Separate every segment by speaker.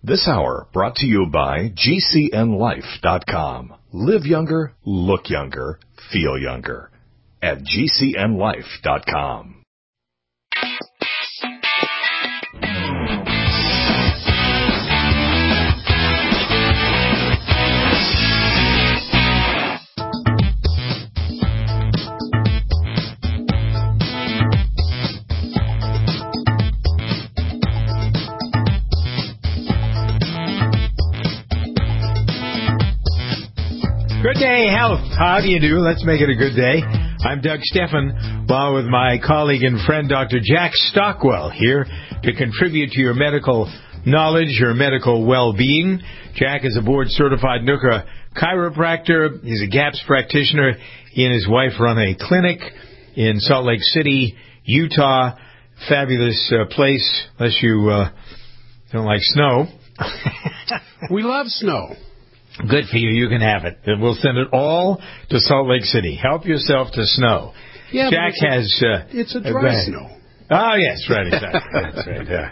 Speaker 1: This hour brought to you by GCNLife.com. Live younger, look younger, feel younger. At GCNLife.com.
Speaker 2: Good day, health. How do you do? Let's make it a good day. I'm Doug Stephan, along with my colleague and friend, Dr. Jack Stockwell, here to contribute to your medical knowledge, your medical well-being. Jack is a board-certified NUCCA chiropractor. He's a GAPS practitioner. He and his wife run a clinic in Salt Lake City, Utah. Fabulous place, unless you don't like snow.
Speaker 3: We love snow.
Speaker 2: Good for you. You can have it. And we'll send it all to Salt Lake City. Help yourself to snow.
Speaker 3: Yeah,
Speaker 2: Jack has...
Speaker 3: it's a dry snow.
Speaker 2: Oh, yes, right, exactly. That's right, yeah.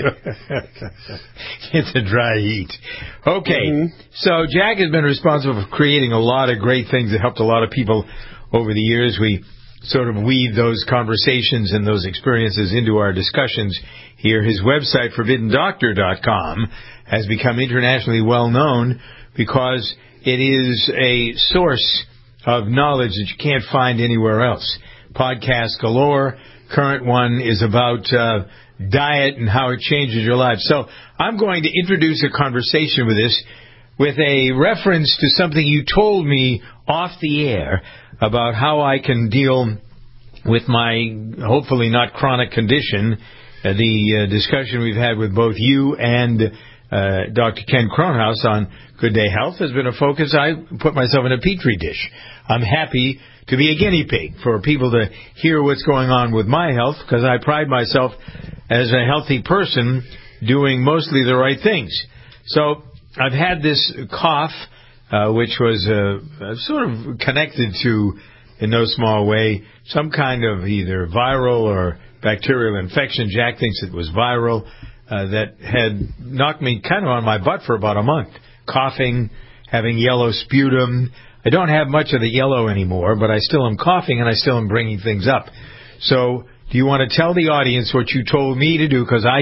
Speaker 2: It's a dry heat. Okay, So Jack has been responsible for creating a lot of great things that helped a lot of people over the years. We sort of weave those conversations and those experiences into our discussions here. His website, ForbiddenDoctor.com, has become internationally well-known because it is a source of knowledge that you can't find anywhere else. Podcasts galore. Current one is about diet and how it changes your life. So I'm going to introduce a conversation with a reference to something you told me off the air about how I can deal with my hopefully not chronic condition. The discussion we've had with both you and Dr. Ken Kronhaus on Good Day Health has been a focus. I put myself in a petri dish. I'm happy to be a guinea pig for people to hear what's going on with my health, because I pride myself as a healthy person doing mostly the right things. So I've had this cough, which was sort of connected to, in no small way, some kind of either viral or bacterial infection. Jack thinks it was viral. That had knocked me kind of on my butt for about a month. Coughing, having yellow sputum. I don't have much of the yellow anymore, but I still am coughing and I still am bringing things up. So do you want to tell the audience what you told me to do? Because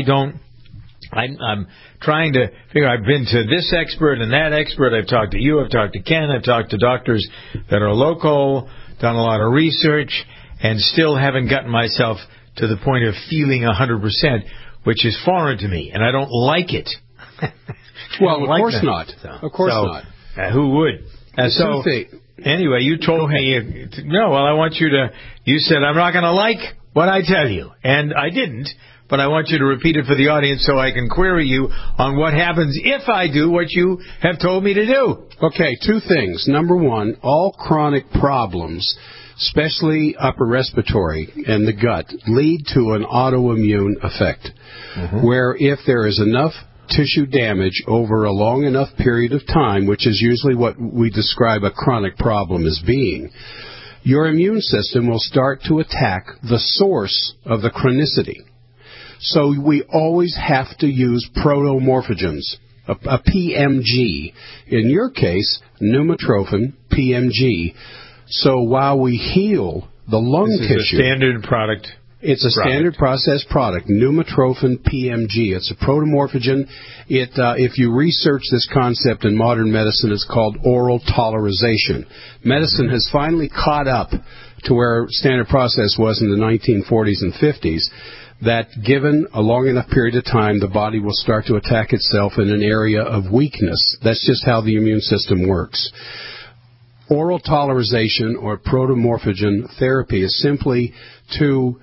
Speaker 2: I'm trying to figure. I've been to this expert and that expert. I've talked to you. I've talked to Ken. I've talked to doctors that are local, done a lot of research, and still haven't gotten myself to the point of feeling 100%. Which is foreign to me, and I don't like it.
Speaker 3: Well, of course not. Of course not.
Speaker 2: Who would? So, anyway, you told me, I want you to, you said, I'm not going to like what I tell you. And I didn't, but I want you to repeat it for the audience so I can query you on what happens if I do what you have told me to do.
Speaker 3: Okay, two things. Number one, all chronic problems, especially upper respiratory and the gut, lead to an autoimmune effect, where if there is enough tissue damage over a long enough period of time, which is usually what we describe a chronic problem as being, your immune system will start to attack the source of the chronicity. So we always have to use protomorphogens, a PMG. In your case, pneumotrophin, PMG. So while we heal the lung tissue...
Speaker 2: This is a standard product.
Speaker 3: It's a standard process product, pneumotrophin PMG. It's a protomorphogen. If you research this concept in modern medicine, it's called oral tolerization. Medicine has finally caught up to where standard process was in the 1940s and 50s, that given a long enough period of time, the body will start to attack itself in an area of weakness. That's just how the immune system works. Oral tolerization or protomorphogen therapy is simply to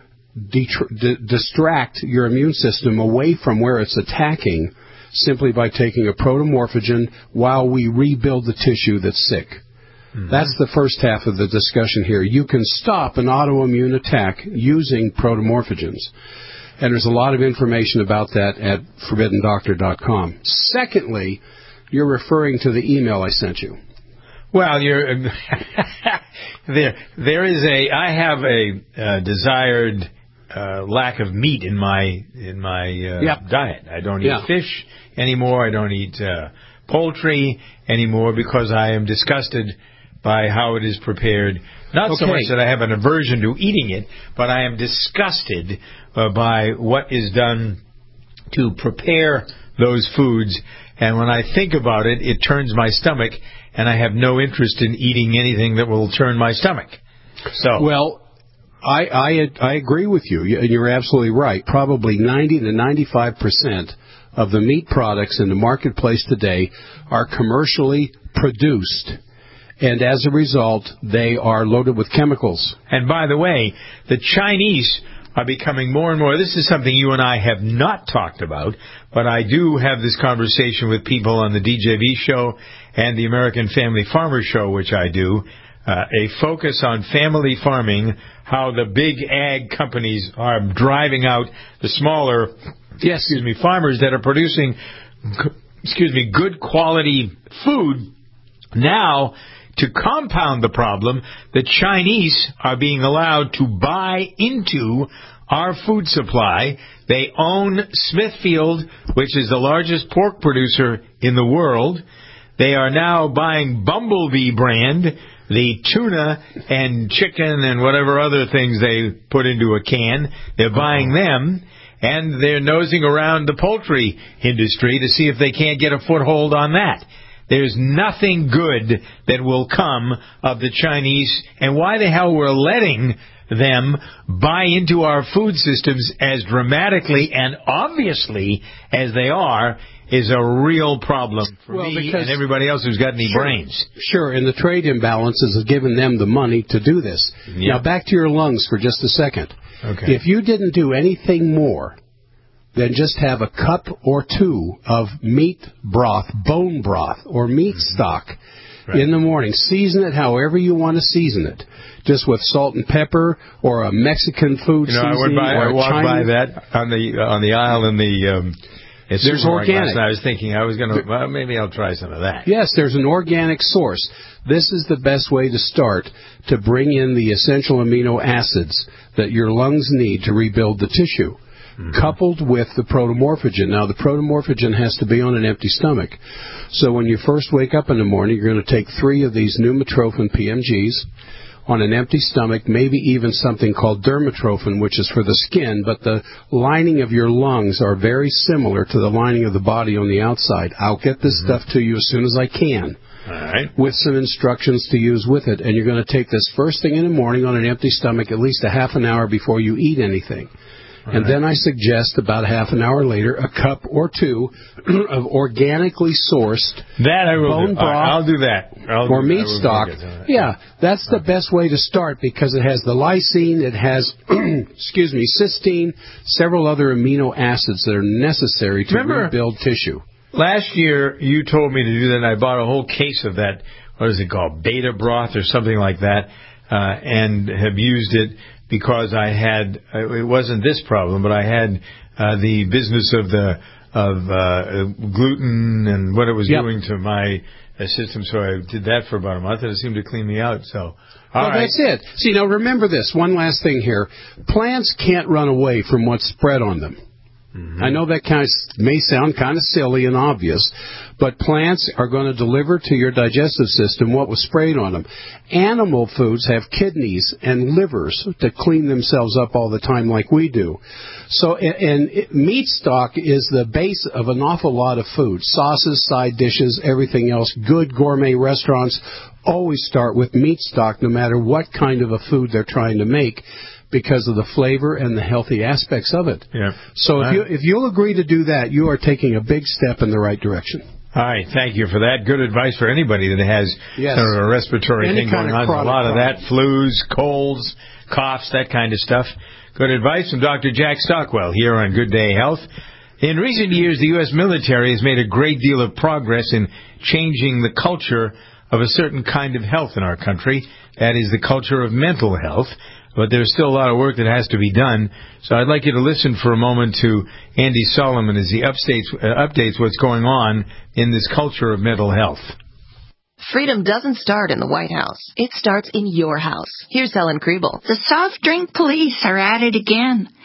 Speaker 3: distract your immune system away from where it's attacking, simply by taking a protomorphogen while we rebuild the tissue that's sick. That's the first half of the discussion here. You can stop an autoimmune attack using protomorphogens. And there's a lot of information about that at ForbiddenDoctor.com. Secondly, you're referring to the email I sent you.
Speaker 2: Well, there is I have a desired lack of meat in my diet. I don't eat fish anymore. I don't eat poultry anymore because I am disgusted by how it is prepared. Not so much that I have an aversion to eating it, but I am disgusted by what is done to prepare those foods. And when I think about it, it turns my stomach, and I have no interest in eating anything that will turn my stomach. So,
Speaker 3: well, I agree with you. You're absolutely right. Probably 90 to 95% of the meat products in the marketplace today are commercially produced. And as a result, they are loaded with chemicals.
Speaker 2: And by the way, the Chinese are becoming more and more, this is something you and I have not talked about, but I do have this conversation with people on the DJV show and the American Family Farmer show, which I do, a focus on family farming, how the big ag companies are driving out the smaller farmers that are producing good quality food. Now, to compound the problem, the Chinese are being allowed to buy into our food supply. They own Smithfield, which is the largest pork producer in the world. They are now buying Bumblebee brand, the tuna and chicken and whatever other things they put into a can. They're buying them, and they're nosing around the poultry industry to see if they can't get a foothold on that. There's nothing good that will come of the Chinese, and why the hell we're letting them buy into our food systems as dramatically and obviously as they are is a real problem for me and everybody else who's got any brains.
Speaker 3: Sure, and the trade imbalances have given them the money to do this. Yep. Now, back to your lungs for just a second.
Speaker 2: Okay.
Speaker 3: If you didn't do anything more than just have a cup or two of meat broth, bone broth, or meat stock in the morning. Season it however you want to season it. Just with salt and pepper or a Mexican food seasoning.
Speaker 2: I walked by that on the aisle in the
Speaker 3: there's organic.
Speaker 2: I was thinking maybe I'll try some of that.
Speaker 3: Yes, there's an organic source. This is the best way to start to bring in the essential amino acids that your lungs need to rebuild the tissue. Coupled with the protomorphogen. Now, the protomorphogen has to be on an empty stomach. So when you first wake up in the morning, you're going to take 3 of these pneumotrophin PMGs on an empty stomach, maybe even something called dermatrophin, which is for the skin, but the lining of your lungs are very similar to the lining of the body on the outside. I'll get this stuff to you as soon as I can.
Speaker 2: All right.
Speaker 3: With some instructions to use with it. And you're going to take this first thing in the morning on an empty stomach, at least a half an hour before you eat anything. And then I suggest about half an hour later a cup or two of organically sourced bone broth.
Speaker 2: I'll do that.
Speaker 3: Or meat stock. Yeah, that's the best way to start because it has the lysine, it has, cysteine, several other amino acids that are necessary to rebuild tissue.
Speaker 2: Last year you told me to do that, and I bought a whole case of that, what is it called, beta broth or something like that, and have used it. Because I had, it wasn't this problem, but I had the business of gluten and what it was doing to my system. So I did that for about a month, and it seemed to clean me out. So,
Speaker 3: that's it. See, now remember this. One last thing here. Plants can't run away from what's spread on them. I know that may sound kind of silly and obvious, but plants are going to deliver to your digestive system what was sprayed on them. Animal foods have kidneys and livers to clean themselves up all the time like we do. So, meat stock is the base of an awful lot of food. Sauces, side dishes, everything else. Good gourmet restaurants always start with meat stock no matter what kind of a food they're trying to make, because of the flavor and the healthy aspects of it.
Speaker 2: Yeah.
Speaker 3: So if you'll agree to do that, you are taking a big step in the right direction.
Speaker 2: All right, thank you for that. Good advice for anybody that has sort of a respiratory thing going on. A lot of that, flus, colds, coughs, that kind of stuff. Good advice from Dr. Jack Stockwell here on Good Day Health. In recent years, the U.S. military has made a great deal of progress in changing the culture of a certain kind of health in our country. That is the culture of mental health. But there's still a lot of work that has to be done. So I'd like you to listen for a moment to Andy Solomon as he updates what's going on in this culture of mental health.
Speaker 4: Freedom doesn't start in the White House. It starts in your house. Here's Helen Kriebel.
Speaker 5: The soft drink police are at it again.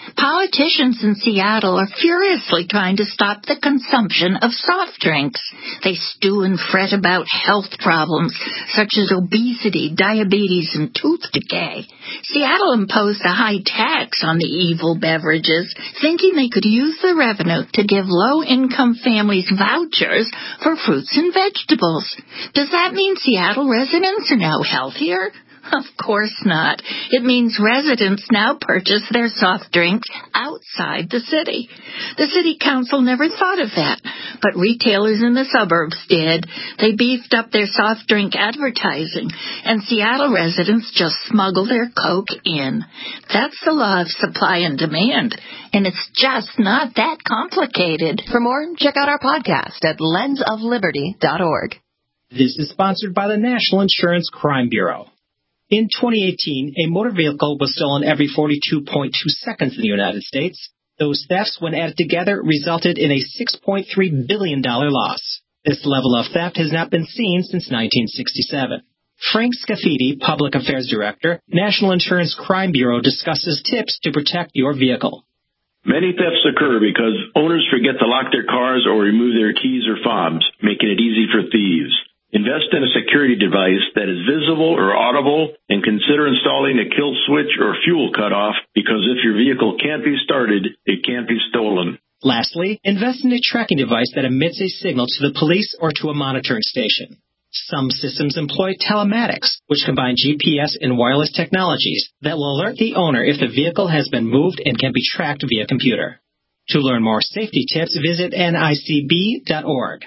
Speaker 5: Politicians in Seattle are furiously trying to stop the consumption of soft drinks. They stew and fret about health problems such as obesity, diabetes, and tooth decay. Seattle imposed a high tax on the evil beverages, thinking they could use the revenue to give low-income families vouchers for fruits and vegetables. Does that mean Seattle residents are now healthier? Of course not. It means residents now purchase their soft drinks outside the city. The city council never thought of that, but retailers in the suburbs did. They beefed up their soft drink advertising, and Seattle residents just smuggle their Coke in. That's the law of supply and demand, and it's just not that complicated.
Speaker 4: For more, check out our podcast at lensofliberty.org.
Speaker 6: This is sponsored by the National Insurance Crime Bureau. In 2018, a motor vehicle was stolen every 42.2 seconds in the United States. Those thefts, when added together, resulted in a $6.3 billion loss. This level of theft has not been seen since 1967. Frank Scafidi, Public Affairs Director, National Insurance Crime Bureau, discusses tips to protect your vehicle.
Speaker 7: Many thefts occur because owners forget to lock their cars or remove their keys or fobs, making it easy for thieves. Invest in a security device that is visible or audible, and consider installing a kill switch or fuel cutoff, because if your vehicle can't be started, it can't be stolen.
Speaker 6: Lastly, invest in a tracking device that emits a signal to the police or to a monitoring station. Some systems employ telematics, which combine GPS and wireless technologies that will alert the owner if the vehicle has been moved and can be tracked via computer. To learn more safety tips, visit nicb.org.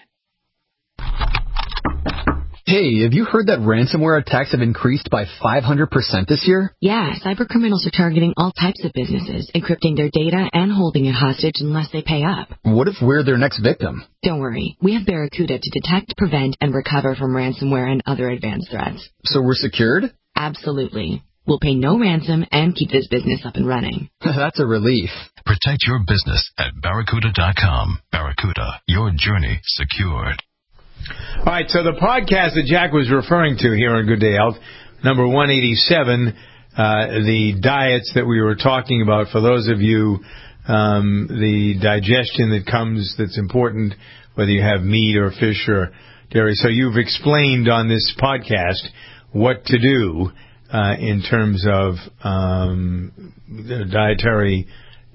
Speaker 8: Hey, have you heard that ransomware attacks have increased by 500% this year?
Speaker 9: Yeah, cybercriminals are targeting all types of businesses, encrypting their data and holding it hostage unless they pay up.
Speaker 8: What if we're their next victim?
Speaker 9: Don't worry. We have Barracuda to detect, prevent, and recover from ransomware and other advanced threats.
Speaker 8: So we're secured?
Speaker 9: Absolutely. We'll pay no ransom and keep this business up and running.
Speaker 8: That's a relief.
Speaker 1: Protect your business at Barracuda.com. Barracuda, your journey secured.
Speaker 2: All right, so the podcast that Jack was referring to here on Good Day Health, number 187, the diets that we were talking about, for those of you, the digestion that comes, that's important, whether you have meat or fish or dairy. So you've explained on this podcast what to do in terms of the dietary,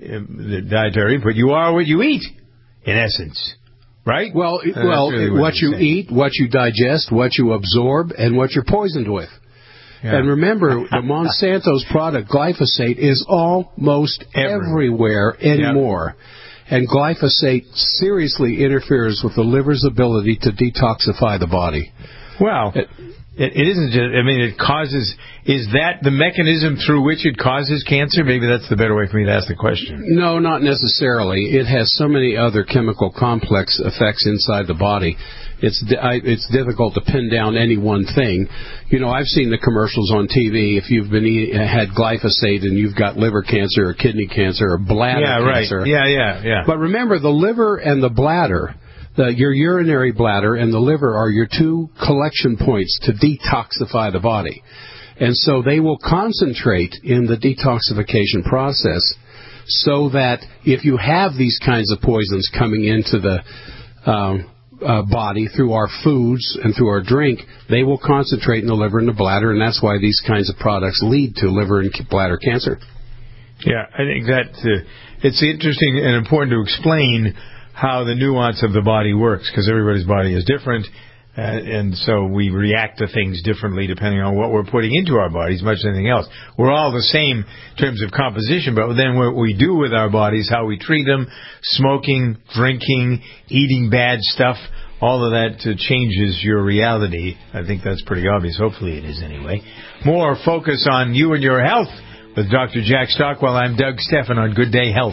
Speaker 2: but you are what you eat, in essence. Right?
Speaker 3: Well, really what you eat, what you digest, what you absorb, and what you're poisoned with. Yeah. And remember, the Monsanto's product, glyphosate, is almost everywhere anymore. Yep. And glyphosate seriously interferes with the liver's ability to detoxify the body.
Speaker 2: Well, it isn't just, I mean, it causes, is that the mechanism through which it causes cancer? Maybe that's the better way for me to ask the question.
Speaker 3: No, not necessarily. It has so many other chemical complex effects inside the body. It's difficult to pin down any one thing. You know, I've seen the commercials on TV. If you've had glyphosate and you've got liver cancer or kidney cancer or bladder cancer.
Speaker 2: Yeah.
Speaker 3: But remember, the liver and the bladder, your urinary bladder and the liver are your two collection points to detoxify the body. And so they will concentrate in the detoxification process so that if you have these kinds of poisons coming into the body through our foods and through our drink, they will concentrate in the liver and the bladder, and that's why these kinds of products lead to liver and bladder cancer.
Speaker 2: Yeah, I think that it's interesting and important to explain how the nuance of the body works, because everybody's body is different, and so we react to things differently depending on what we're putting into our bodies, much as anything else. We're all the same in terms of composition, but then what we do with our bodies, how we treat them, smoking, drinking, eating bad stuff, all of that changes your reality. I think that's pretty obvious. Hopefully it is anyway. More focus on you and your health with Dr. Jack Stockwell. I'm Doug Stephan on Good Day Health.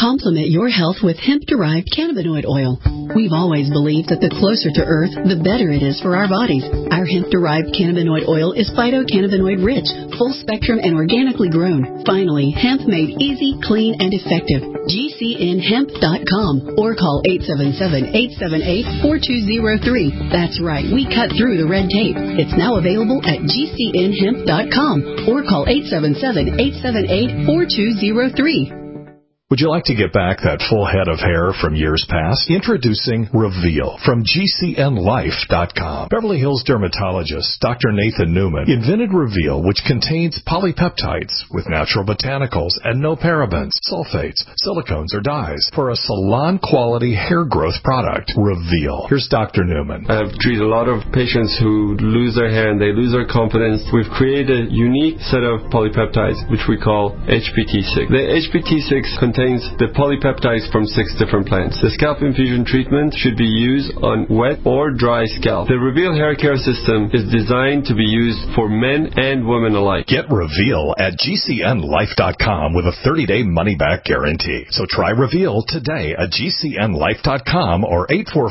Speaker 10: Complement your health with hemp-derived cannabinoid oil. We've always believed that the closer to Earth, the better it is for our bodies. Our hemp-derived cannabinoid oil is phytocannabinoid rich, full spectrum, and organically grown. Finally, hemp made easy, clean, and effective. GCNhemp.com or call 877-878-4203. That's right, we cut through the red tape. It's now available at GCNhemp.com or call 877-878-4203.
Speaker 1: Would you like to get back that full head of hair from years past? Introducing Reveal from GCNlife.com. Beverly Hills dermatologist Dr. Nathan Newman invented Reveal, which contains polypeptides with natural botanicals and no parabens, sulfates, silicones, or dyes for a salon-quality hair growth product. Reveal. Here's Dr. Newman.
Speaker 11: I've treated a lot of patients who lose their hair and they lose their confidence. We've created a unique set of polypeptides, which we call HPT6. The HPT6 contains the polypeptides from 6 different plants. The scalp infusion treatment should be used on wet or dry scalp. The Reveal hair care system is designed to be used for men and women alike.
Speaker 1: Get Reveal at GCNlife.com with a 30-day money-back guarantee. So try Reveal today at GCNlife.com or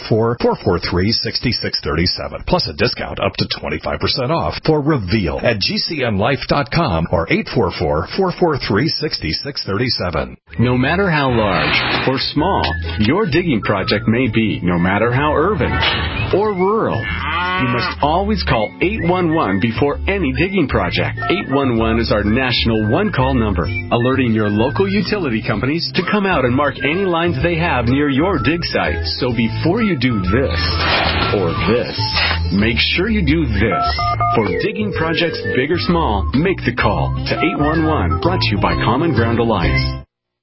Speaker 1: 844-443-6637. Plus a discount up to 25% off for Reveal at GCNlife.com or 844-443-6637.
Speaker 12: No matter how large or small your digging project may be, no matter how urban or rural, you must always call 811 before any digging project. 811 is our national one-call number, alerting your local utility companies to come out and mark any lines they have near your dig site. So before you do this or this, make sure you do this. For digging projects big or small, make the call to 811, brought to you by Common Ground Alliance.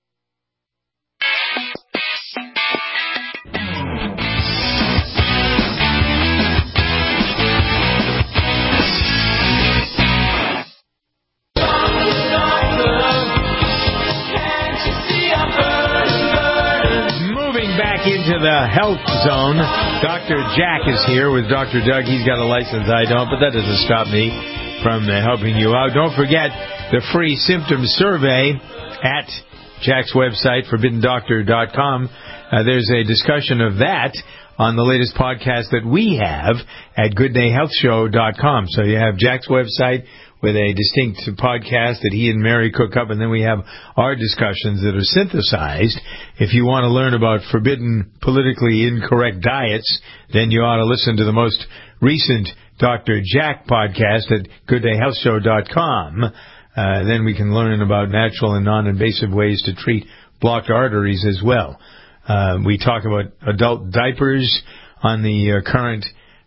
Speaker 2: Into the health zone. Dr. Jack is here with Dr. Doug. He's got a license, I don't, but that doesn't stop me from helping you out. Don't forget the free symptom survey at Jack's website, ForbiddenDoctor.com. There's a discussion of that on the latest podcast that we have at GoodDayHealthShow.com. So you have Jack's website with a distinct podcast that he and Mary cook up, and then we have our discussions that are synthesized. If you want to learn about forbidden, politically incorrect diets, then you ought to listen to the most recent Dr. Jack podcast at GoodDayHealthShow.com. Then we can learn about natural and non-invasive ways to treat blocked arteries as well. We talk about adult diapers on the current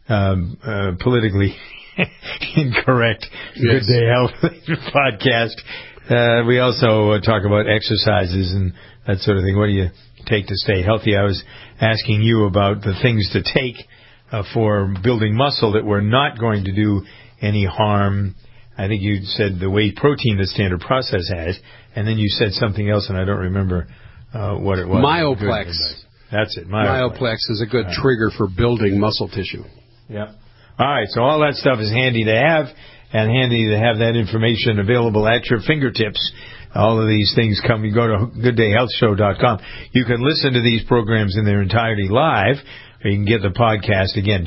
Speaker 2: politically incorrect Good Day Health podcast. We also talk about exercises and that sort of thing. What do you take to stay healthy? I was asking you about the things to take for building muscle that were not going to do any harm. I think you said the whey protein that Standard Process has, and then you said something else, and I don't remember what it was.
Speaker 3: Myoplex.
Speaker 2: That's it.
Speaker 3: Myoplex is a good trigger for building muscle tissue.
Speaker 2: Yeah. All right, so all that stuff is handy to have, and handy to have that information available at your fingertips. All of these things come. You go to GoodDayHealthShow.com. You can listen to these programs in their entirety live, or you can get the podcast again,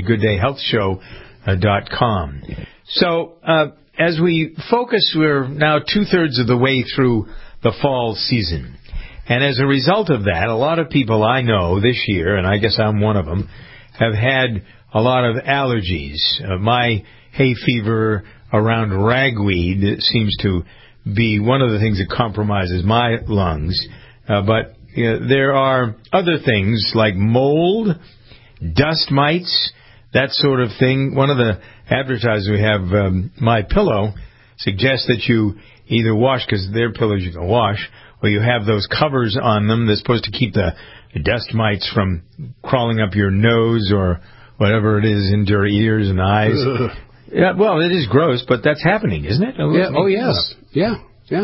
Speaker 2: GoodDayHealthShow.com. So as we focus, we're now 2/3 of the way through the fall season. And as a result of that, a lot of people I know this year, and I guess I'm one of them, have had a lot of allergies. My hay fever around ragweed seems to be one of the things that compromises my lungs. But there are other things like mold, dust mites, that sort of thing. One of the advertisers we have, My Pillow, suggests that you either wash, because their pillows you can wash, or you have those covers on them that's supposed to keep the dust mites from crawling up your nose or whatever it is into your ears and eyes. Yeah, well, it is gross, but that's happening, isn't it?
Speaker 3: Yeah. Oh, yes. Yeah.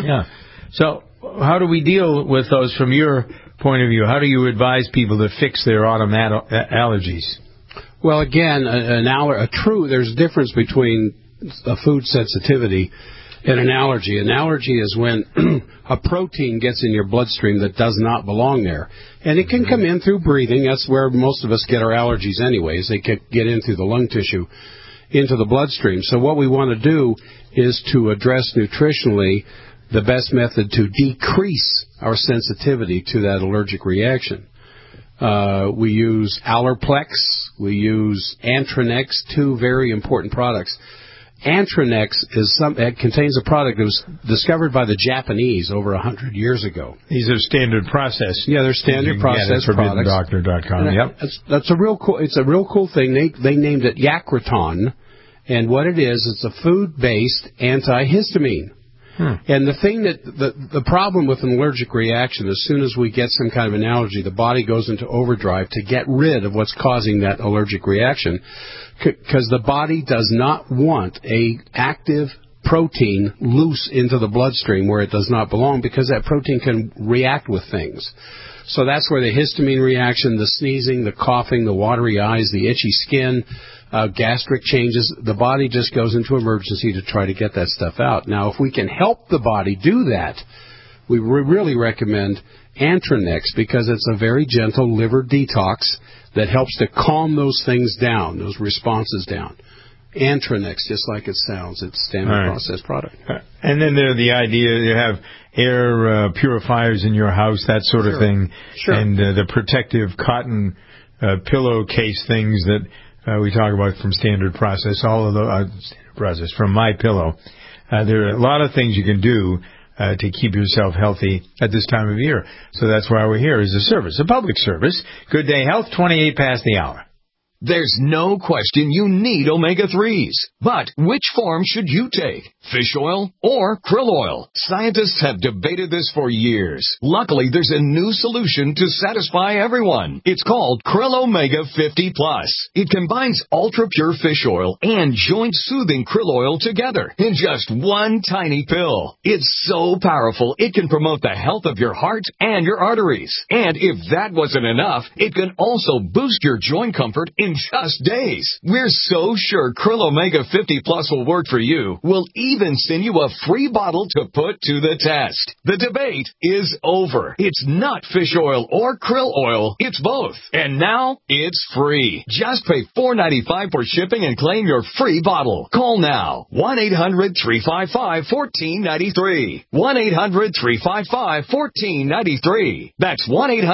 Speaker 2: So how do we deal with those from your point of view? How do you advise people to fix their autumn allergies?
Speaker 3: Well, again, there's a difference between a food sensitivity And an allergy. An allergy is when a protein gets in your bloodstream that does not belong there. And it can come in through breathing. That's where most of us get our allergies anyways. They get in through the lung tissue into the bloodstream. So what we want to do is to address nutritionally the best method to decrease our sensitivity to that allergic reaction. We use Allerplex. We use Antranex, two very important products. Antranex contains a product that was discovered by the Japanese over 100 years ago.
Speaker 2: These are standard process.
Speaker 3: Yeah, they're standard process products.
Speaker 2: ForbiddenDoctor.com. Yep.
Speaker 3: That's a real cool. It's a real cool thing. They named it Yacraton, and what it is, it's a food-based antihistamine. And the thing that the problem with an allergic reaction, as soon as we get some kind of an allergy, the body goes into overdrive to get rid of what's causing that allergic reaction, because the body does not want a active protein loose into the bloodstream where it does not belong, because that protein can react with things. So that's where the histamine reaction, the sneezing, the coughing, the watery eyes, the itchy skin, gastric changes, the body just goes into emergency to try to get that stuff out. Now, if we can help the body do that, we really recommend Antranex, because it's a very gentle liver detox that helps to calm those things down, those responses down. Antranex, just like it sounds, it's standard process product.
Speaker 2: And then there's the idea you have air purifiers in your house, that sort of thing, and the protective cotton pillowcase things that we talk about from Standard Process, all of the Standard Process from My Pillow. There are a lot of things you can do to keep yourself healthy at this time of year. So that's why we're here, as a service, a public service. Good Day Health, 28 past the hour.
Speaker 13: There's no question you need omega-3s. But which form should you take? Fish oil or krill oil? Scientists have debated this for years. Luckily, there's a new solution to satisfy everyone. It's called Krill Omega 50 Plus. It combines ultra-pure fish oil and joint-soothing krill oil together in just one tiny pill. It's so powerful, it can promote the health of your heart and your arteries. And if that wasn't enough, it can also boost your joint comfort in just days. We're so sure Krill Omega 50 Plus will work for you. We'll even send you a free bottle to put to the test. The debate is over. It's not fish oil or krill oil. It's both. And now it's free. Just pay $4.95 for shipping and claim your free bottle. Call now. 1-800-355-1493. 1-800-355-1493. That's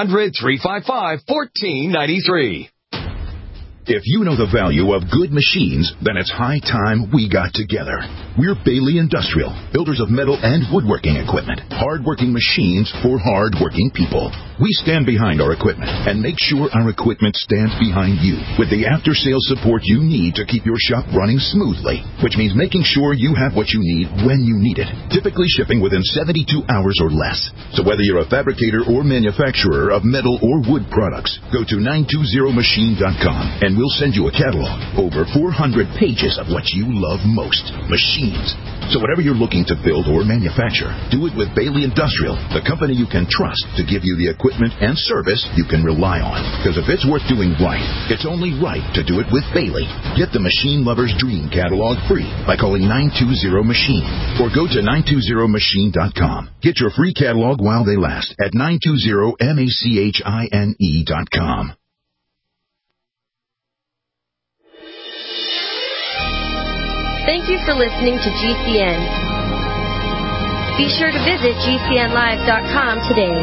Speaker 13: 1-800-355-1493.
Speaker 14: If you know the value of good machines, then it's high time we got together. We're Bailey Industrial, builders of metal and woodworking equipment. Hard-working machines for hard-working people. We stand behind our equipment and make sure our equipment stands behind you with the after-sales support you need to keep your shop running smoothly, which means making sure you have what you need when you need it. Typically shipping within 72 hours or less. So whether you're a fabricator or manufacturer of metal or wood products, go to 920machine.com and we'll send you a catalog, over 400 pages of what you love most, machines. So whatever you're looking to build or manufacture, do it with Bailey Industrial, the company you can trust to give you the equipment and service you can rely on. Because if it's worth doing right, it's only right to do it with Bailey. Get the Machine Lover's Dream catalog free by calling 920-MACHINE or go to 920machine.com. Get your free catalog while they last at 920machine.com.
Speaker 15: Thank you for listening to GCN. Be sure to visit GCNlive.com today.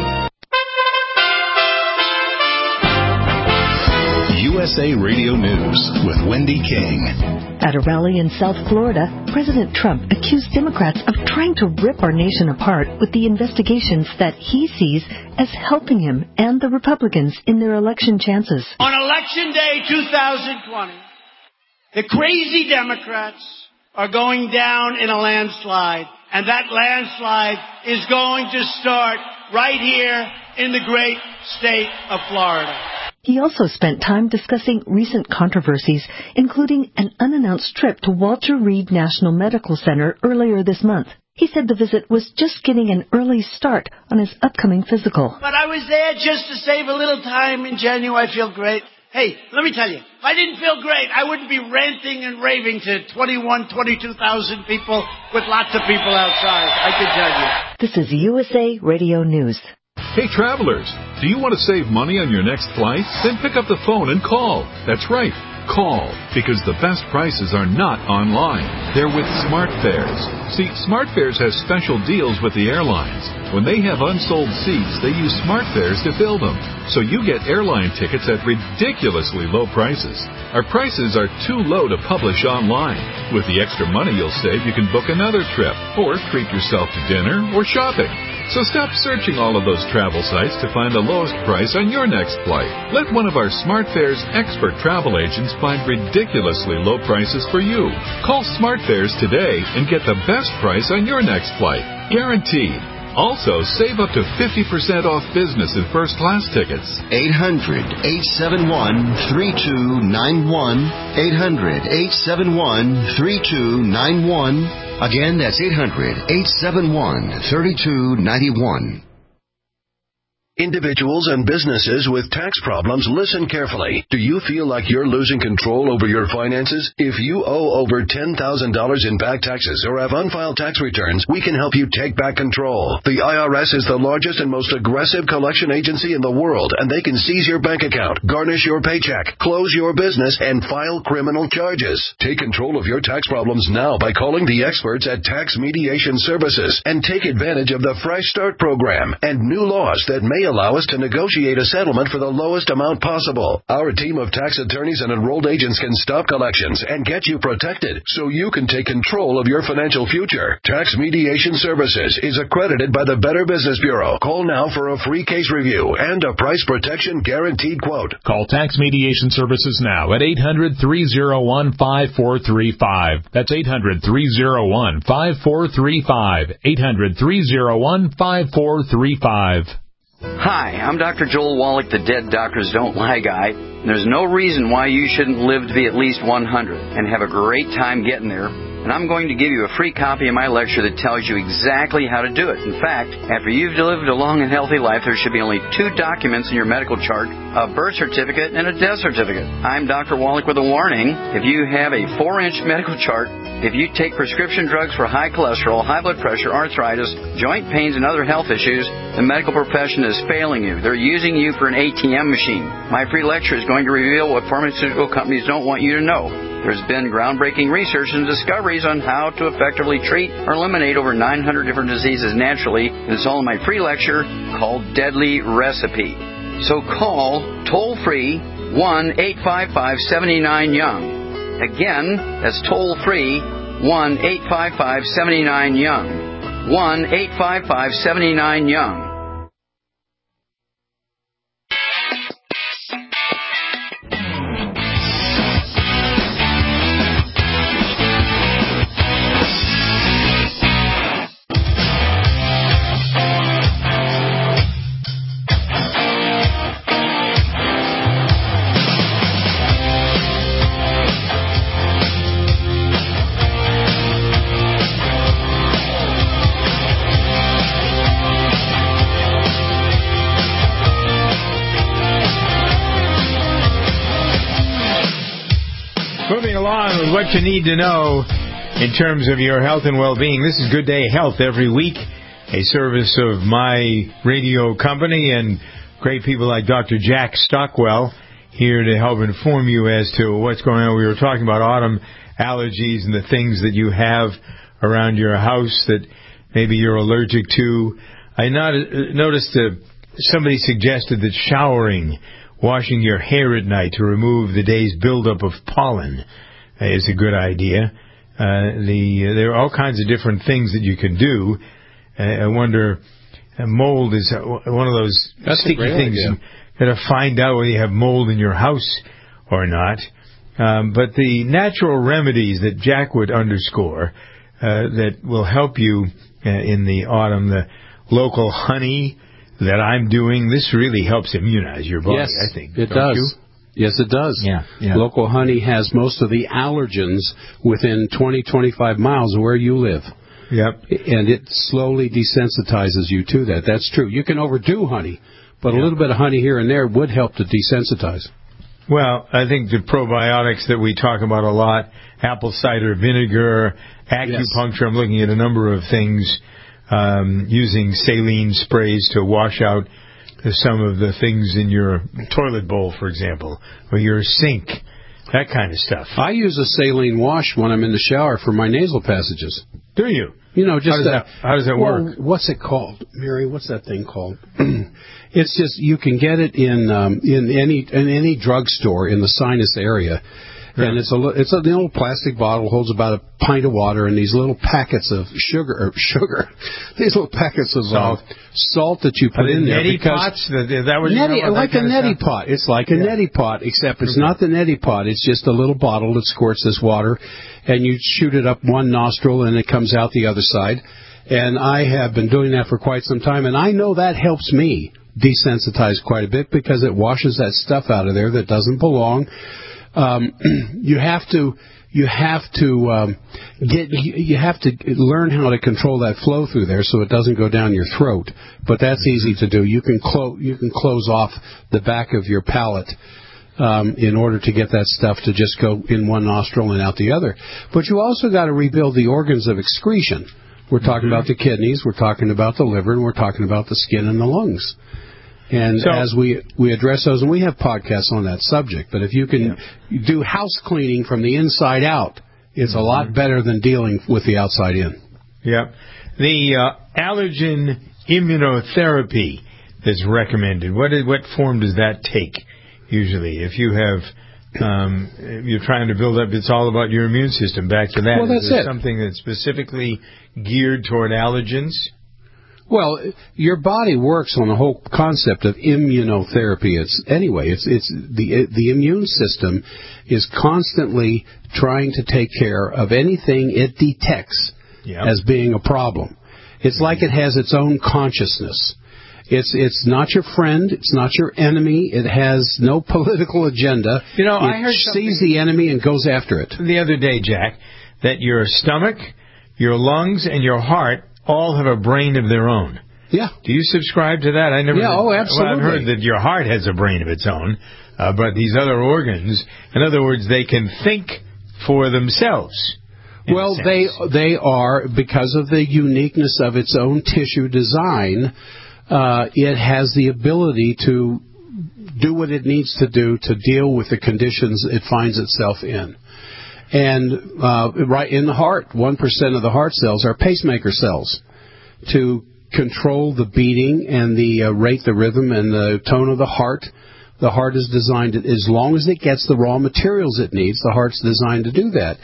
Speaker 1: USA Radio News with Wendy King.
Speaker 16: At a rally in South Florida, President Trump accused Democrats of trying to rip our nation apart with the investigations that he sees as helping him and the Republicans in their election chances.
Speaker 17: On Election Day 2020, the crazy Democrats are going down in a landslide, and that landslide is going to start right here in the great state of Florida.
Speaker 16: He also spent time discussing recent controversies, including an unannounced trip to Walter Reed National Medical Center earlier this month. He said the visit was just getting an early start on his upcoming physical.
Speaker 17: But I was there just to save a little time in January. I feel great. Hey, let me tell you, if I didn't feel great, I wouldn't be ranting and raving to 22,000 people with lots of people outside, I can tell you.
Speaker 16: This is USA Radio News.
Speaker 1: Hey, travelers, do you want to save money on your next flight? Then pick up the phone and call. That's right. Call, because the best prices are not online. They're with SmartFares. See, SmartFares has special deals with the airlines. When they have unsold seats, they use SmartFares to fill them. So you get airline tickets at ridiculously low prices. Our prices are too low to publish online. With the extra money you'll save, you can book another trip, or treat yourself to dinner or shopping. So stop searching all of those travel sites to find the lowest price on your next flight. Let one of our SmartFares expert travel agents find ridiculously low prices for you. Call SmartFares today and get the best price on your next flight. Guaranteed. Also, save up to 50% off business and first-class tickets.
Speaker 18: 800-871-3291. 800-871-3291. Again, that's 800-871-3291. Individuals and businesses with tax problems, listen carefully. Do you feel like you're losing control over your finances? If you owe over $10,000 in back taxes or have unfiled tax returns, we can help you take back control. The IRS is the largest and most aggressive collection agency in the world, and they can seize your bank account, garnish your paycheck, close your business, and file criminal charges. Take control of your tax problems now by calling the experts at Tax Mediation Services and take advantage of the Fresh Start program and new laws that may allow us to negotiate a settlement for the lowest amount possible. Our team of tax attorneys and enrolled agents can stop collections and get you protected so you can take control of your financial future. Tax Mediation Services is accredited by the Better Business Bureau. Call now for a free case review and a price protection guaranteed quote.
Speaker 19: Call Tax Mediation Services now at 800-301-5435. That's 800-301-5435. 800-301-5435.
Speaker 20: Hi, I'm Dr. Joel Wallach, the Dead Doctors Don't Lie guy. There's no reason why you shouldn't live to be at least 100 and have a great time getting there. And I'm going to give you a free copy of my lecture that tells you exactly how to do it. In fact, after you've lived a long and healthy life, there should be only 2 documents in your medical chart, a birth certificate and a death certificate. I'm Dr. Wallach with a warning. If you have a 4-inch medical chart, if you take prescription drugs for high cholesterol, high blood pressure, arthritis, joint pains, and other health issues, the medical profession is failing you. They're using you for an ATM machine. My free lecture is going to reveal what pharmaceutical companies don't want you to know. There's been groundbreaking research and discoveries on how to effectively treat or eliminate over 900 different diseases naturally. It's all in my free lecture called Deadly Recipe. So call toll-free 1-855-79-YOUNG. Again, that's toll-free 1-855-79-YOUNG. 1-855-79-YOUNG.
Speaker 2: Moving along with what you need to know in terms of your health and well-being. This is Good Day Health every week, a service of my radio company and great people like Dr. Jack Stockwell here to help inform you as to what's going on. We were talking about autumn allergies and the things that you have around your house that maybe you're allergic to. I noticed somebody suggested that showering, washing your hair at night to remove the day's buildup of pollen is a good idea. There are all kinds of different things that you can do. I wonder, mold is one of those sticky things. You got to find out whether you have mold in your house or not. But the natural remedies that Jack would underscore that will help you in the autumn, the local honey that I'm doing, this really helps immunize your body,
Speaker 3: yes,
Speaker 2: I think.
Speaker 3: It does.
Speaker 2: You?
Speaker 3: Yes, it does.
Speaker 2: Yeah.
Speaker 3: Local honey has most of the allergens within 20-25 miles of where you live.
Speaker 2: Yep.
Speaker 3: And it slowly desensitizes you to that. That's true. You can overdo honey, but a little bit of honey here and there would help to desensitize.
Speaker 2: Well, I think the probiotics that we talk about a lot, apple cider vinegar, acupuncture, I'm looking at a number of things, using saline sprays to wash out some of the things in your toilet bowl, for example, or your sink, that kind of stuff.
Speaker 3: I use a saline wash when I'm in the shower for my nasal passages.
Speaker 2: Do you?
Speaker 3: You know, just
Speaker 2: how does that work?
Speaker 3: What's it called, Mary? What's that thing called? It's just you can get it in any drugstore in the sinus area, and it's a little plastic bottle, holds about a pint of water, and these little packets of sugar, these little packets of salt that you put in there.
Speaker 2: Neti pots? That was
Speaker 3: like a neti pot. It's like a neti pot, except it's not the neti pot. It's just a little bottle that squirts this water, and you shoot it up one nostril, and it comes out the other side. And I have been doing that for quite some time, and I know that helps me desensitize quite a bit because it washes that stuff out of there that doesn't belong. You have to learn how to control that flow through there so it doesn't go down your throat. But that's easy to do. You can close off the back of your palate in order to get that stuff to just go in one nostril and out the other. But you also got to rebuild the organs of excretion. We're talking about the kidneys, we're talking about the liver, and we're talking about the skin and the lungs. And as we address those, and we have podcasts on that subject, but if you can do house cleaning from the inside out, it's a lot better than dealing with the outside in.
Speaker 2: Yeah. The allergen immunotherapy is recommended. What form does that take usually? If you have, you're trying to build up, it's all about your immune system. Back to that.
Speaker 3: Well, that's it.
Speaker 2: Something that's specifically geared toward allergens?
Speaker 3: Well, your body works on the whole concept of immunotherapy. It's the immune system is constantly trying to take care of anything it detects as being a problem. It's like it has its own consciousness. It's not your friend. It's not your enemy. It has no political agenda.
Speaker 2: You know, I heard
Speaker 3: sees the enemy and goes after it.
Speaker 2: The other day, Jack, that your stomach, your lungs, and your heart all have a brain of their own.
Speaker 3: Yeah.
Speaker 2: Do you subscribe to that? I never.
Speaker 3: Yeah. Oh, absolutely.
Speaker 2: Well, I've heard that your heart has a brain of its own, but these other organs, in other words, they can think for themselves.
Speaker 3: Well, they are, because of the uniqueness of its own tissue design. It has the ability to do what it needs to do to deal with the conditions it finds itself in. And right in the heart, 1% of the heart cells are pacemaker cells to control the beating and the rate, the rhythm, and the tone of the heart. The heart is designed, as long as it gets the raw materials it needs, the heart's designed to do that.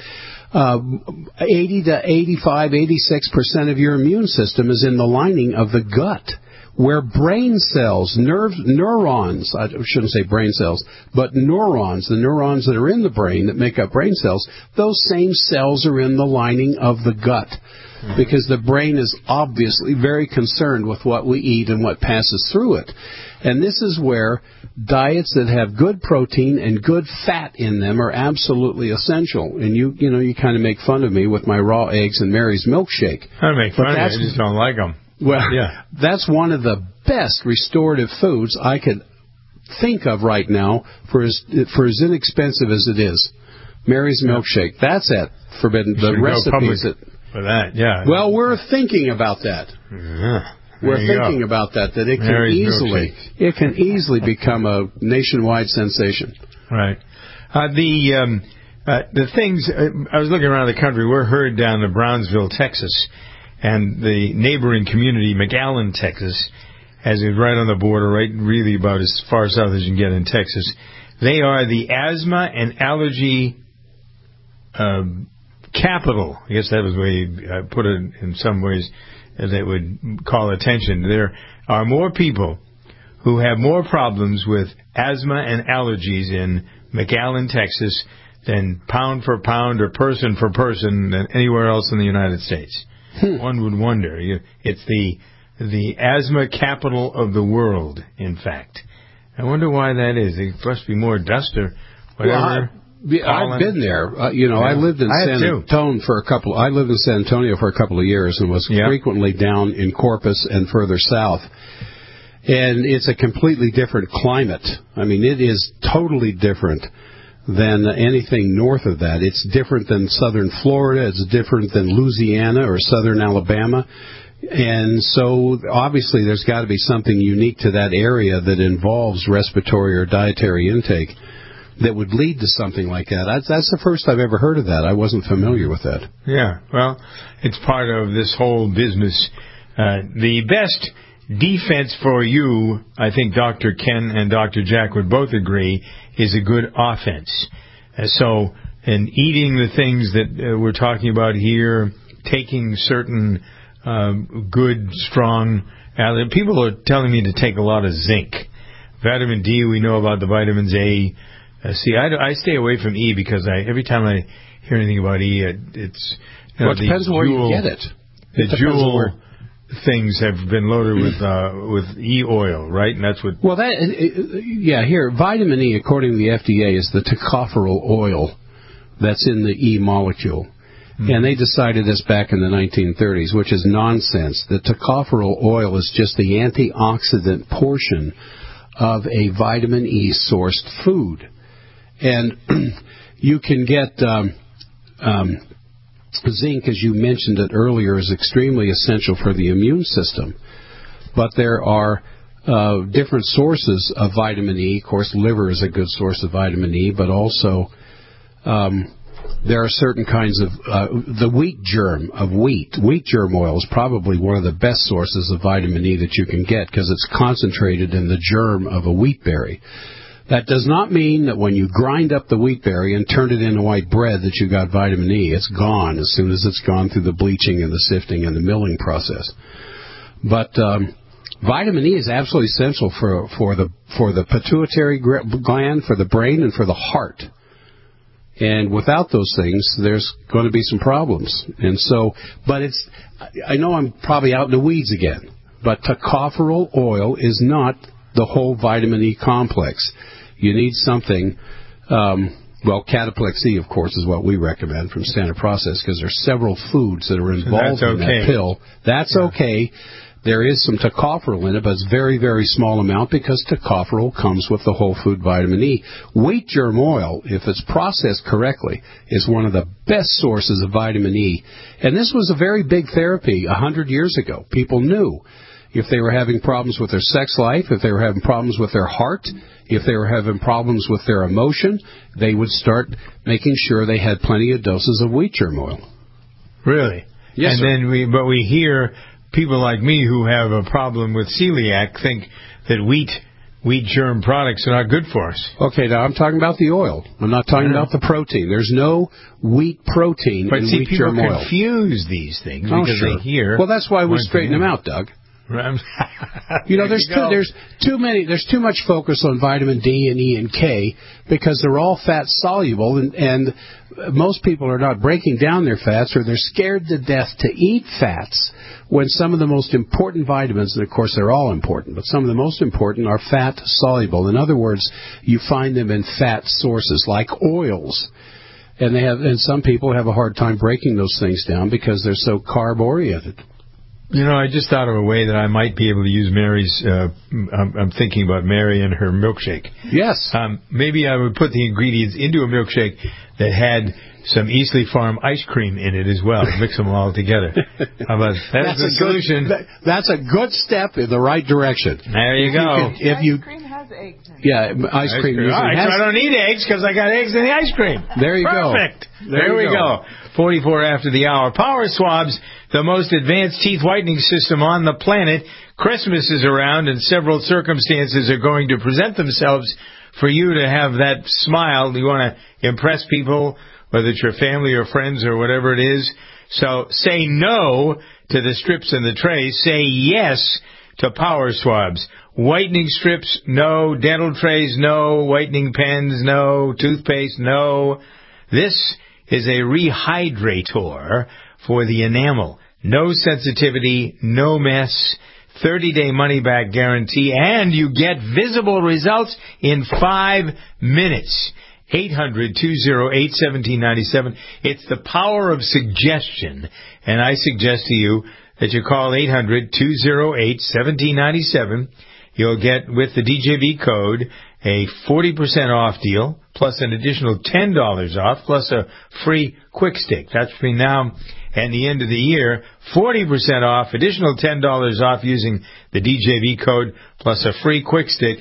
Speaker 3: 80 to 85, 86% of your immune system is in the lining of the gut, where brain cells, neurons, I shouldn't say brain cells, but neurons, the neurons that are in the brain that make up brain cells, those same cells are in the lining of the gut. Because the brain is obviously very concerned with what we eat and what passes through it. And this is where diets that have good protein and good fat in them are absolutely essential. And you kind of make fun of me with my raw eggs and Mary's milkshake.
Speaker 2: I make fun of you, I just don't like them.
Speaker 3: Well, that's one of the best restorative foods I could think of right now for as inexpensive as it is. Mary's milkshake. That's it. Forbidden. The recipes
Speaker 2: for that, yeah.
Speaker 3: Well, we're thinking about that.
Speaker 2: Yeah.
Speaker 3: We're thinking about that it can easily become a nationwide sensation.
Speaker 2: Right. The things I was looking around the country. We're heard down to Brownsville, Texas, and the neighboring community, McAllen, Texas, as is right on the border, right, really about as far south as you can get in Texas. They are the asthma and allergy capital. I guess that was the way I put it in some ways that would call attention. There are more people who have more problems with asthma and allergies in McAllen, Texas than pound for pound or person for person than anywhere else in the United States. One would wonder. It's the asthma capital of the world, in fact. I wonder why that is. There must be more dust or whatever.
Speaker 3: I've been there. I lived in San Antonio for a couple of years and was frequently down in Corpus and further south. And it's a completely different climate. I mean, it is totally different than anything north of that. It's different than southern Florida. It's different than Louisiana or southern Alabama. And so, obviously, there's got to be something unique to that area that involves respiratory or dietary intake that would lead to something like that. That's the first I've ever heard of that. I wasn't familiar with that.
Speaker 2: Yeah, well, it's part of this whole business. The best defense for you, I think Dr. Ken and Dr. Jack would both agree, is a good offense. And eating the things that we're talking about here, taking certain good, strong... people are telling me to take a lot of zinc. Vitamin D, we know about the vitamins A. See, I stay away from E because every time I hear anything about E, it's...
Speaker 3: Well, it depends on where you get it.
Speaker 2: The Jewel things have been loaded with E oil, right? And that's what...
Speaker 3: Well, here, vitamin E, according to the FDA, is the tocopherol oil that's in the E molecule. Mm-hmm. And they decided this back in the 1930s, which is nonsense. The tocopherol oil is just the antioxidant portion of a vitamin E-sourced food. And you can get... zinc, as you mentioned it earlier, is extremely essential for the immune system. But there are different sources of vitamin E. Of course, liver is a good source of vitamin E, but also there are certain kinds of the wheat germ of wheat. Wheat germ oil is probably one of the best sources of vitamin E that you can get because it's concentrated in the germ of a wheat berry. That does not mean that when you grind up the wheat berry and turn it into white bread that you got vitamin E. It's gone as soon as it's gone through the bleaching and the sifting and the milling process. But vitamin E is absolutely essential for the pituitary gland, for the brain, and for the heart. And without those things, there's going to be some problems. And so, but I know I'm probably out in the weeds again, but tocopherol oil is not the whole vitamin E complex. You need something, Cataplex E, of course, is what we recommend from Standard Process because there's several foods that are involved in that pill. That's okay. There is some tocopherol in it, but it's very, very small amount because tocopherol comes with the whole food vitamin E. Wheat germ oil, if it's processed correctly, is one of the best sources of vitamin E. And this was a very big therapy 100 years ago. People knew if they were having problems with their sex life, if they were having problems with their heart, if they were having problems with their emotion, they would start making sure they had plenty of doses of wheat germ oil.
Speaker 2: Really?
Speaker 3: Yes, sir.
Speaker 2: Then we hear people like me who have a problem with celiac think that wheat germ products are not good for us.
Speaker 3: Okay, now I'm talking about the oil. I'm not talking about the protein. There's no wheat protein in wheat germ oil.
Speaker 2: But people confuse these things because they hear...
Speaker 3: Well, that's why we straighten them out, Doug. There's too much focus on vitamin D and E and K because they're all fat soluble, and most people are not breaking down their fats, or they're scared to death to eat fats when some of the most important vitamins, and of course they're all important, but some of the most important are fat soluble. In other words, you find them in fat sources like oils. And some people have a hard time breaking those things down because they're so carb oriented.
Speaker 2: You know, I just thought of a way that I might be able to use Mary's, I'm thinking about Mary and her milkshake.
Speaker 3: Yes.
Speaker 2: Maybe I would put the ingredients into a milkshake that had some Eastleigh Farm ice cream in it as well. Mix them all together. How about that's a solution.
Speaker 3: That's a good step in the right direction.
Speaker 2: There you go.
Speaker 21: Ice cream has eggs in it.
Speaker 3: Yeah, ice cream.
Speaker 2: All right, so I don't need eggs because I got eggs in the ice cream.
Speaker 3: There you go.
Speaker 2: Perfect. There we go. 44 after the hour. Power Swabs, the most advanced teeth whitening system on the planet. Christmas is around, and several circumstances are going to present themselves for you to have that smile. You want to impress people, whether it's your family or friends or whatever it is. So say no to the strips and the trays. Say yes to Power Swabs. Whitening strips, no. Dental trays, no. Whitening pens, no. Toothpaste, no. This is a rehydrator for the enamel. No sensitivity, no mess, 30-day money-back guarantee, and you get visible results in 5 minutes. 800-208-1797. It's the power of suggestion, and I suggest to you that you call 800-208-1797. you'll get, with the DJV code, a 40% off deal, plus an additional $10 off, plus a free quick stick. That's between now and the end of the year. 40% off, additional $10 off using the DJV code, plus a free quick stick.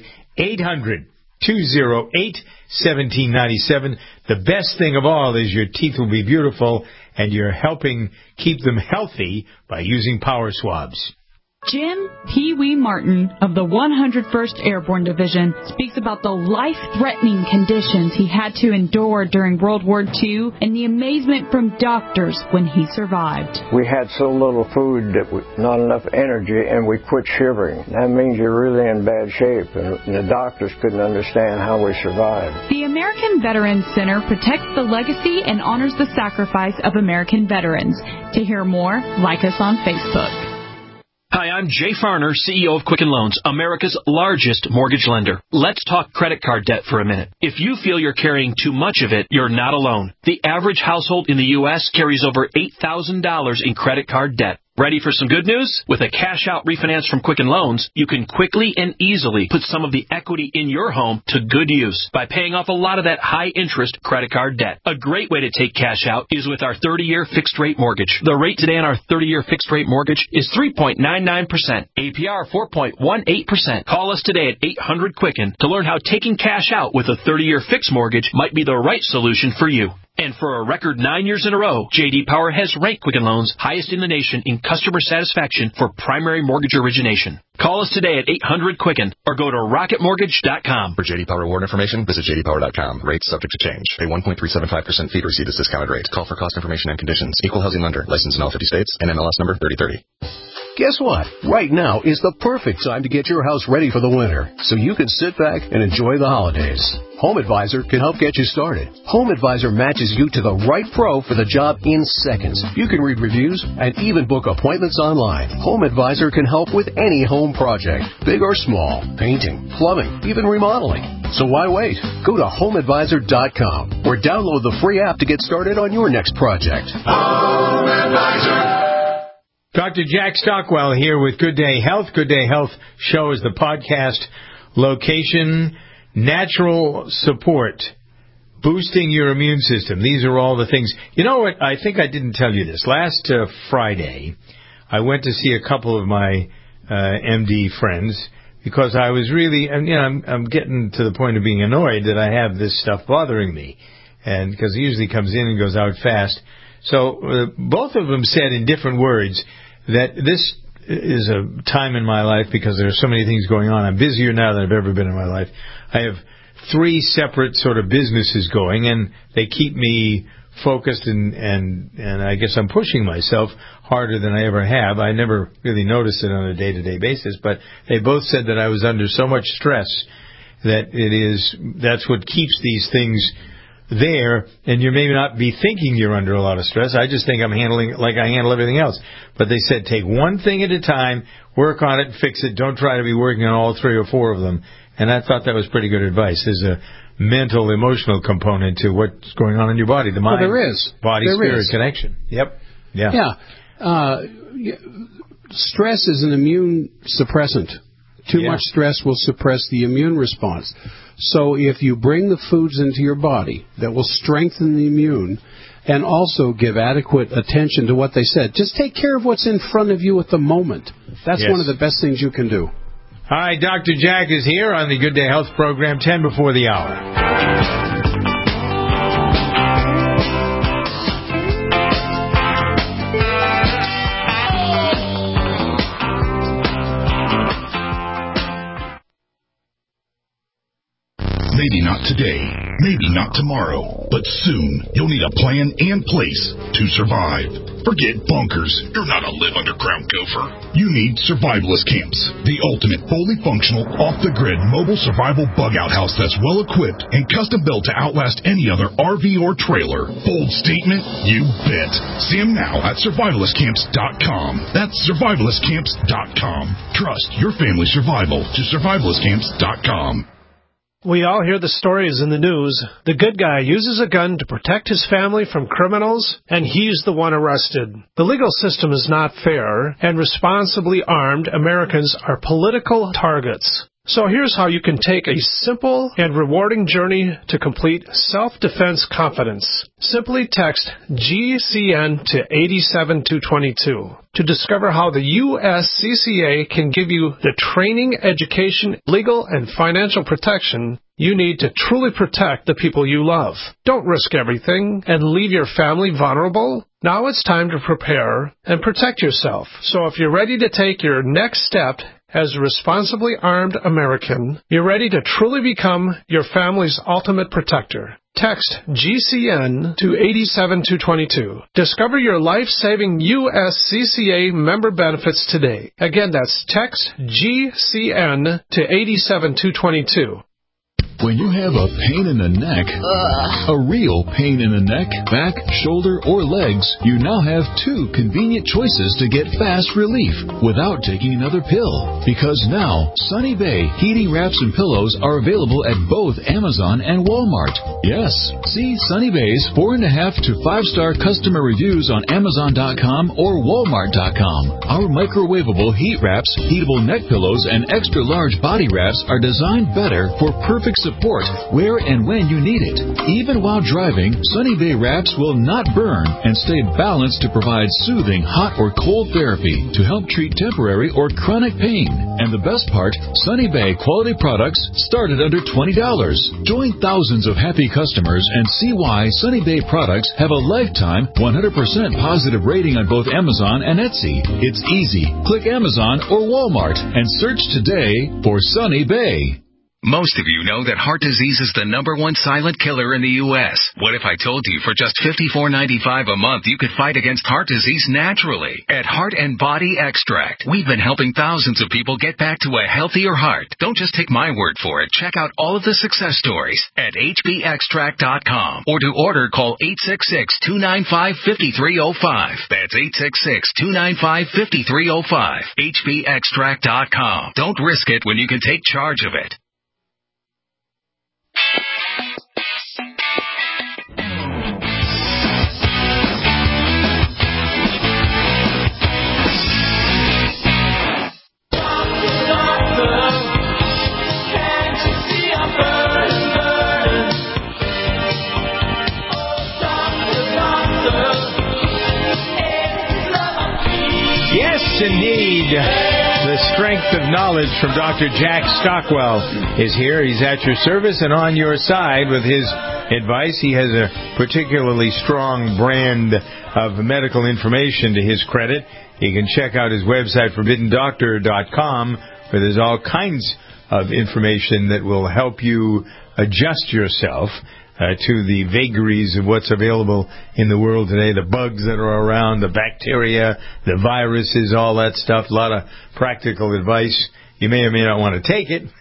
Speaker 2: 800-208-1797. The best thing of all is your teeth will be beautiful, and you're helping keep them healthy by using Power Swabs.
Speaker 5: Jim Pee Wee Martin of the 101st Airborne Division speaks about the life-threatening conditions he had to endure during World War II and the amazement from doctors when he survived.
Speaker 22: We had so little food that not enough energy, and we quit shivering. That means you're really in bad shape, and the doctors couldn't understand how we survived.
Speaker 5: The American Veterans Center protects the legacy and honors the sacrifice of American veterans. To hear more, like us on Facebook.
Speaker 23: Hi, I'm Jay Farner, CEO of Quicken Loans, America's largest mortgage lender. Let's talk credit card debt for a minute. If you feel you're carrying too much of it, you're not alone. The average household in the U.S. carries over $8,000 in credit card debt. Ready for some good news? With a cash-out refinance from Quicken Loans, you can quickly and easily put some of the equity in your home to good use by paying off a lot of that high-interest credit card debt. A great way to take cash out is with our 30-year fixed-rate mortgage. The rate today on our 30-year fixed-rate mortgage is 3.99%, APR 4.18%. Call us today at 800-QUICKEN to learn how taking cash out with a 30-year fixed mortgage might be the right solution for you. And for a record 9 years in a row, J.D. Power has ranked Quicken Loans highest in the nation in customer satisfaction for primary mortgage origination. Call us today at 800-QUICKEN or go to rocketmortgage.com.
Speaker 24: For J.D. Power award information, visit jdpower.com. Rates subject to change. Pay 1.375% fee to receive this discounted rate. Call for cost information and conditions. Equal housing lender. Licensed in all 50 states. NMLS number 3030.
Speaker 25: Guess what? Right now is the perfect time to get your house ready for the winter, so you can sit back and enjoy the holidays. Home Advisor can help get you started. Home Advisor matches you to the right pro for the job in seconds. You can read reviews and even book appointments online. Home Advisor can help with any home project, big or small, painting, plumbing, even remodeling. So why wait? Go to HomeAdvisor.com or download the free app to get started on your next project.
Speaker 1: Home Advisor.
Speaker 2: Dr. Jack Stockwell here with Good Day Health. Good Day Health Show is the podcast location. Natural support, boosting your immune system. These are all the things. You know what? I think I didn't tell you this. Last Friday, I went to see a couple of my MD friends because I was really, I'm getting to the point of being annoyed that I have this stuff bothering me, and because it usually comes in and goes out fast. So both of them said in different words that this is a time in my life because there are so many things going on. I'm busier now than I've ever been in my life. I have 3 separate sort of businesses going, and they keep me focused, and I guess I'm pushing myself harder than I ever have. I never really noticed it on a day-to-day basis, but they both said that I was under so much stress that that's what keeps these things there, and you may not be thinking you're under a lot of stress. I just think I'm handling it like I handle everything else. But they said take one thing at a time, work on it, and fix it. Don't try to be working on all 3 or 4 of them. And I thought that was pretty good advice. There's a mental, emotional component to what's going on in your body. The mind,
Speaker 3: there is.
Speaker 2: Body-spirit connection. Yep. Yeah.
Speaker 3: Stress is an immune suppressant. Too much stress will suppress the immune response. So if you bring the foods into your body that will strengthen the immune and also give adequate attention to what they said, just take care of what's in front of you at the moment. That's one of the best things you can do.
Speaker 2: Hi, Dr. Jack is here on the Good Day Health program, 10 before the hour.
Speaker 14: Maybe not today, maybe not tomorrow, but soon you'll need a plan and place to survive. Forget bunkers. You're not a live underground gopher. You need survivalist camps, the ultimate fully functional, off-the-grid mobile survival bug-out house that's well-equipped and custom-built to outlast any other RV or trailer. Bold statement? You bet. See them now at survivalistcamps.com. That's survivalistcamps.com. Trust your family's survival to survivalistcamps.com.
Speaker 4: We all hear the stories in the news. The good guy uses a gun to protect his family from criminals, and he's the one arrested. The legal system is not fair, and responsibly armed Americans are political targets. So here's how you can take a simple and rewarding journey to complete self-defense confidence. Simply text GCN to 87222 to discover how the USCCA can give you the training, education, legal, and financial protection you need to truly protect the people you love. Don't risk everything and leave your family vulnerable. Now it's time to prepare and protect yourself. So if you're ready to take your next step as a responsibly armed American, you're ready to truly become your family's ultimate protector. Text GCN to 87222. Discover your life-saving USCCA member benefits today. Again, that's text GCN to 87222.
Speaker 14: When you have a pain in the neck, a real pain in the neck, back, shoulder, or legs, you now have two convenient choices to get fast relief without taking another pill. Because now, Sunny Bay heating wraps and pillows are available at both Amazon and Walmart. Yes, see Sunny Bay's 4.5 to 5-star customer reviews on Amazon.com or Walmart.com. Our microwavable heat wraps, heatable neck pillows, and extra large body wraps are designed better for perfect support where and when you need it. Even while driving, Sunny Bay wraps will not burn and stay balanced to provide soothing hot or cold therapy to help treat temporary or chronic pain. And the best part, Sunny Bay quality products start at under $20. Join thousands of happy customers and see why Sunny Bay products have a lifetime 100% positive rating on both Amazon and Etsy. It's easy. Click Amazon or Walmart and search today for Sunny Bay.
Speaker 6: Most of you know that heart disease is the #1 silent killer in the U.S. What if I told you for just $54.95 a month you could fight against heart disease naturally? At Heart and Body Extract, we've been helping thousands of people get back to a healthier heart. Don't just take my word for it. Check out all of the success stories at hbextract.com. Or to order, call 866-295-5305. That's 866-295-5305. hbextract.com. Don't risk it when you can take charge of it.
Speaker 2: Yes, indeed. The strength of knowledge from Dr. Jack Stockwell is here. He's at your service and on your side with his advice. He has a particularly strong brand of medical information to his credit. You can check out his website, ForbiddenDoctor.com, where there's all kinds of information that will help you adjust yourself to the vagaries of what's available in the world today, the bugs that are around, the bacteria, the viruses, all that stuff. A lot of practical advice. You may or may not want to take it.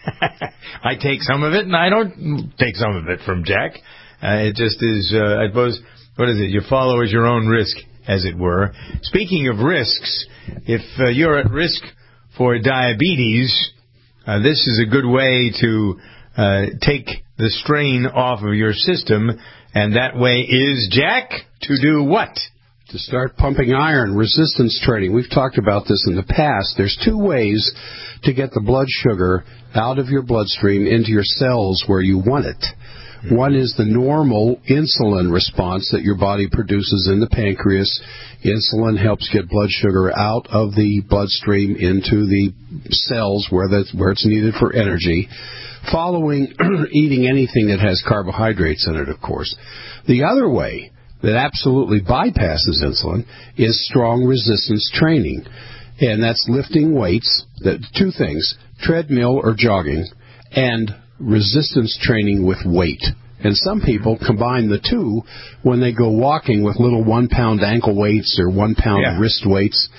Speaker 2: I take some of it, and I don't take some of it from Jack. It just is, I suppose, what is it? You follow at your own risk, as it were. Speaking of risks, if you're at risk for diabetes, this is a good way to take the strain off of your system, and that way is, Jack, to do what?
Speaker 3: To start pumping iron, resistance training. We've talked about this in the past. There's two ways to get the blood sugar out of your bloodstream into your cells where you want it. One is the normal insulin response that your body produces in the pancreas. Insulin helps get blood sugar out of the bloodstream into the cells where it's needed for energy, following eating anything that has carbohydrates in it, of course. The other way that absolutely bypasses insulin is strong resistance training, and that's lifting weights. Two things, treadmill or jogging, and resistance training with weight. And some people combine the two when they go walking with little 1-pound ankle weights or 1-pound wrist weights.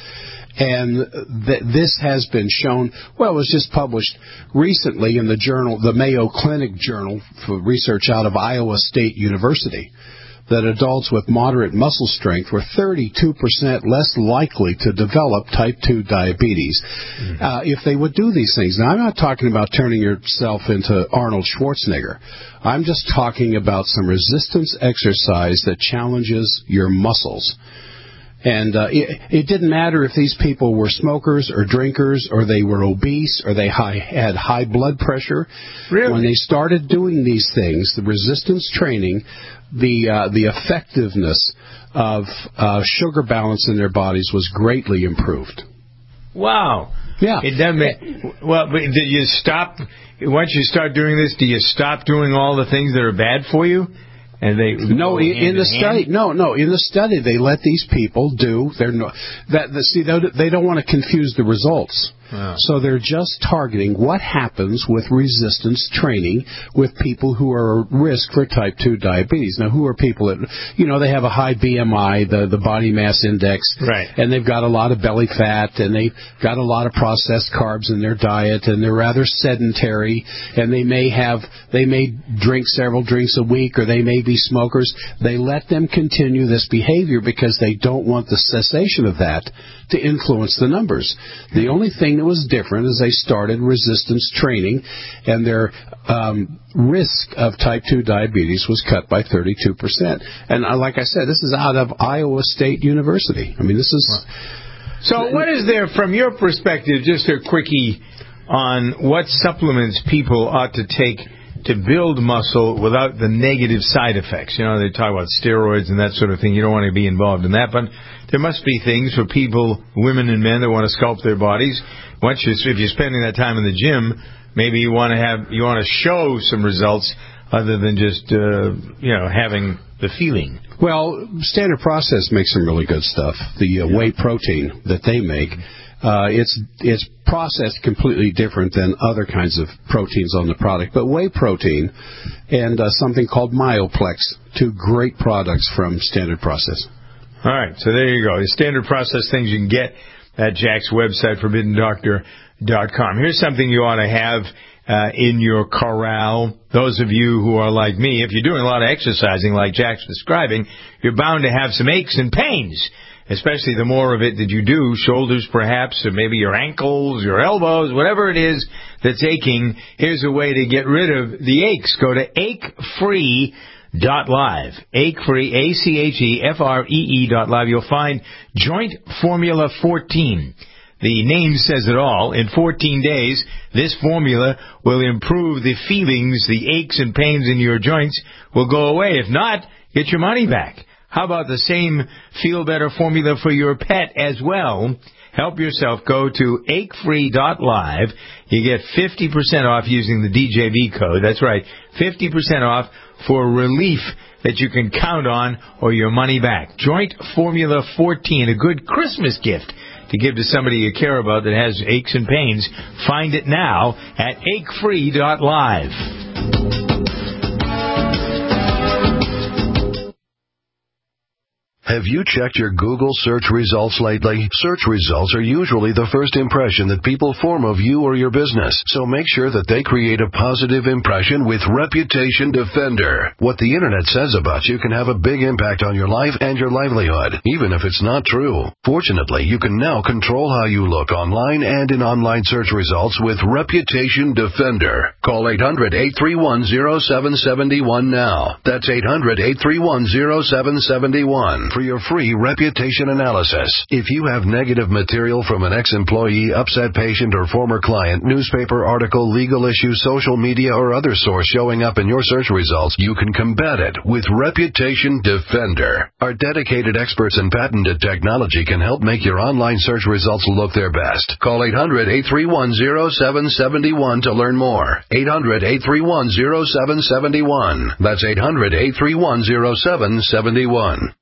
Speaker 3: And this has been shown, well, it was just published recently in the journal, the Mayo Clinic Journal, for research out of Iowa State University. that adults with moderate muscle strength were 32% less likely to develop type 2 diabetes if they would do these things. Now, I'm not talking about turning yourself into Arnold Schwarzenegger. I'm just talking about some resistance exercise that challenges your muscles. And it didn't matter if these people were smokers or drinkers or they were obese or they had high blood pressure.
Speaker 2: Really?
Speaker 3: When they started doing these things, the resistance training, the effectiveness of sugar balance in their bodies was greatly improved.
Speaker 2: Wow.
Speaker 3: Yeah.
Speaker 2: It doesn't. Well, but did you stop? Once you start doing this, do you stop doing all the things that are bad for you? And they
Speaker 3: in the study they let these people do they don't want to confuse the results. So they're just targeting what happens with resistance training with people who are at risk for type 2 diabetes. Now, who are people that, they have a high BMI, the body mass index,
Speaker 2: right,
Speaker 3: and they've got a lot of belly fat, and they've got a lot of processed carbs in their diet, and they're rather sedentary, and they may drink several drinks a week, or they may be smokers. They let them continue this behavior because they don't want the cessation of that to influence the numbers. The only thing that was different is they started resistance training, and their risk of type 2 diabetes was cut by 32%. And like I said, this is out of Iowa State University. I mean, this is...
Speaker 2: So what is there, from your perspective, just a quickie on what supplements people ought to take to build muscle without the negative side effects? They talk about steroids and that sort of thing. You don't want to be involved in that, but there must be things for people, women and men, that want to sculpt their bodies. If you're spending that time in the gym, maybe you want to show some results other than just having the feeling.
Speaker 3: Well, Standard Process makes some really good stuff. The whey protein that they make, it's processed completely different than other kinds of proteins on the product. But whey protein and something called Myoplex, two great products from Standard Process.
Speaker 2: All right, so there you go. The Standard Process things you can get at Jack's website, ForbiddenDoctor.com. Here's something you ought to have in your corral. Those of you who are like me, if you're doing a lot of exercising like Jack's describing, you're bound to have some aches and pains, especially the more of it that you do, shoulders perhaps, or maybe your ankles, your elbows, whatever it is that's aching. Here's a way to get rid of the aches. Go to achefree.live. Achefree, ACHEFREE.live. You'll find Joint Formula 14. The name says it all. In 14 days, this formula will improve the feelings, the aches and pains in your joints will go away. If not, get your money back. How about the same Feel Better formula for your pet as well? Help yourself. Go to achefree.live. You get 50% off using the DJV code. That's right, 50% off for relief that you can count on or your money back. Joint Formula 14, a good Christmas gift to give to somebody you care about that has aches and pains. Find it now at achefree.live.
Speaker 18: Have you checked your Google search results lately? Search results are usually the first impression that people form of you or your business, so make sure that they create a positive impression with Reputation Defender. What the Internet says about you can have a big impact on your life and your livelihood, even if it's not true. Fortunately, you can now control how you look online and in online search results with Reputation Defender. Call 800-831-0771 now. That's 800-831-0771. For your free reputation analysis. If you have negative material from an ex-employee, upset patient, or former client, newspaper article, legal issue, social media, or other source showing up in your search results, you can combat it with Reputation Defender. Our dedicated experts in patented technology can help make your online search results look their best. Call 800-831-0771 to learn more. 800-831-0771. That's 800-831-0771.